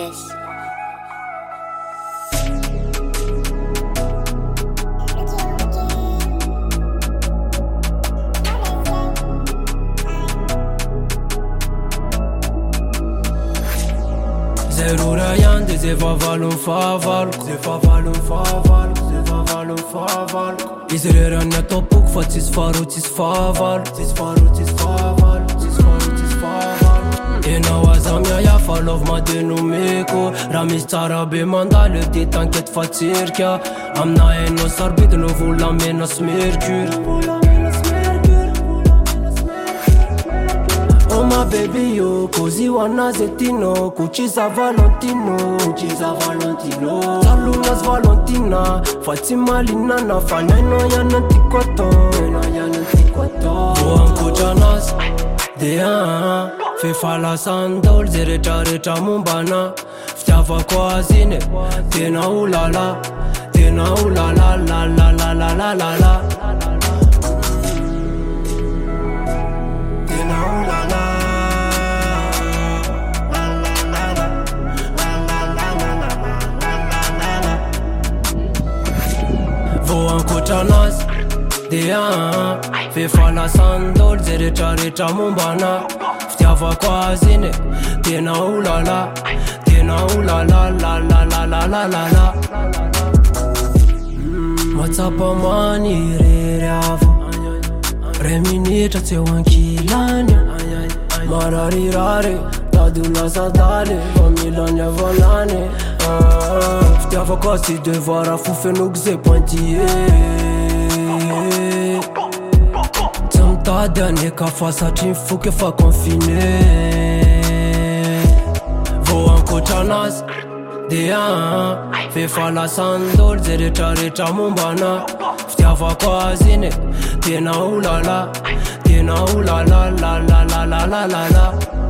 this. Zerura yande zevavalum favalko zevavalum favalko zevavalum favalko Izrera na topuk fa tis faru tis favalko tis faru tis favalko tis faru tis favalko Ena wazamia ya falov ma denumeko Ramis tarabe mandale de t'inquiète fa tirka Amna eno sarbid no vula menos mercure Oh my baby yo, così wanna zetino Cuciza Valentino, Cuciza Valentino Salunas Valentina, Fatima Linana Faneno yana tikoto, yana tikoto Voan kuchanas, dea Fe fala sandol, zerecha recha mumbana Ftiava kwa zine, tena ulala Tena ulala la la la la la la la Tena ulala Voan kuchanas, dea Fe fala sandol, zerecha recha mumbana Ftiava kwa zine, tena ulala Tena ulala la la la la la la la Matsapa mani rereava Reminitra tse wankilanya Mararirare, tadula sadale Familania volane Ftiava kwa si devara fufe nukze pointillé Tsamtada ne ka fasa chinfuke fa confiné Voan kuchanas, dea Fe fala sandol, zerecha recha mumbana Ftiava kwa zine, tena ulala Tena ulala la la la la la la la